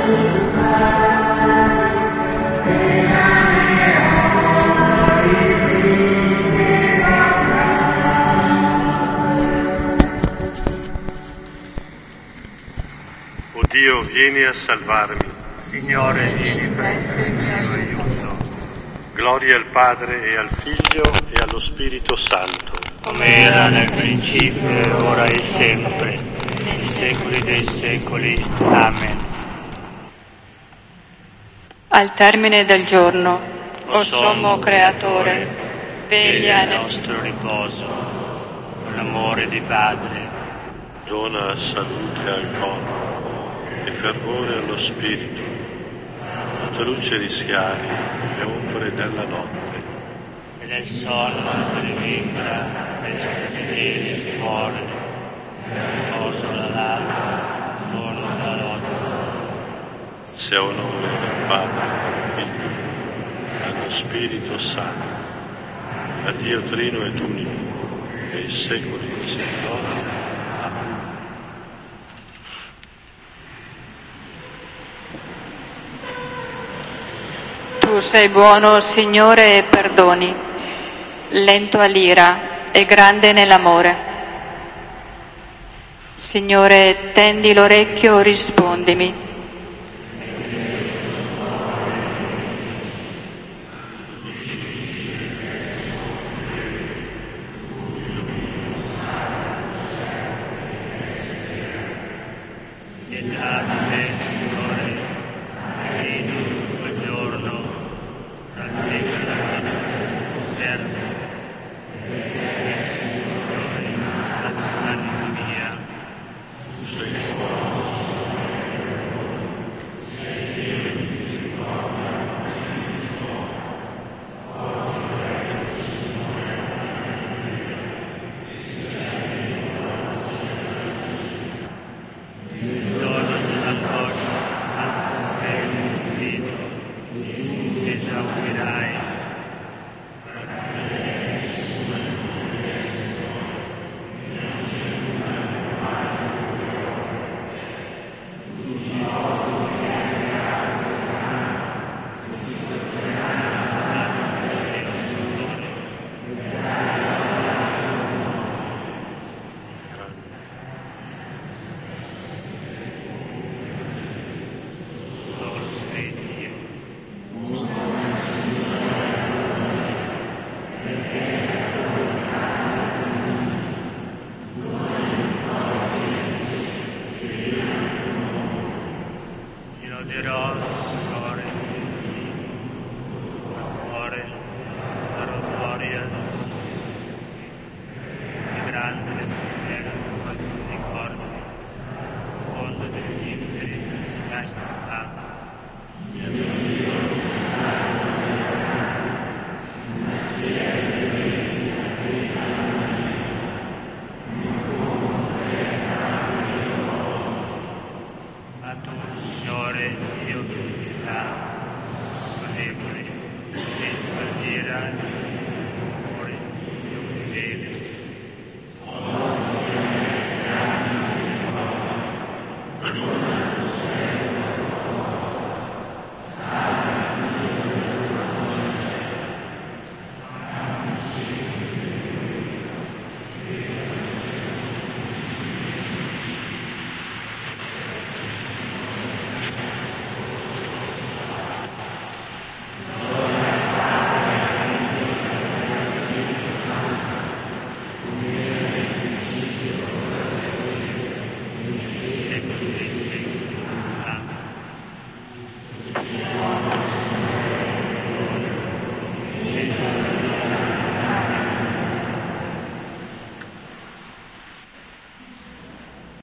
O Dio, vieni a salvarmi. Signore, vieni presto in mio aiuto. Gloria al Padre e al Figlio e allo Spirito Santo. Come era nel principio, ora e sempre, nei secoli dei secoli. Amen. Al termine del giorno, o sommo Creatore, veglia il nel nostro riposo, con l'amore di Padre. Dona salute al corpo e fervore allo spirito, la tua luce rischiari le ombre della notte. E nel sonno delle membra, resta fedele il cuore, riposo l'alba, giorno la notte. Sia onore al Padre, al Figlio e allo Spirito Santo, a Dio Trino ed unico, nei secoli dei secoli. Amen. Tu sei buono, Signore, e perdoni, lento all'ira e grande nell'amore. Signore, tendi l'orecchio, rispondimi. E date, Signore, regno quel giorno, dal tempo della terra, l'anima mia. Il giorno dell'angoscia, e il grido, esauguirai. Io loderò, Signore, cuore, la gloria, e grande è la tua misericordia, fondo degli inferi, resta acqua. Ma tu, Signore, Dio di pietà, sono debole, e preghiera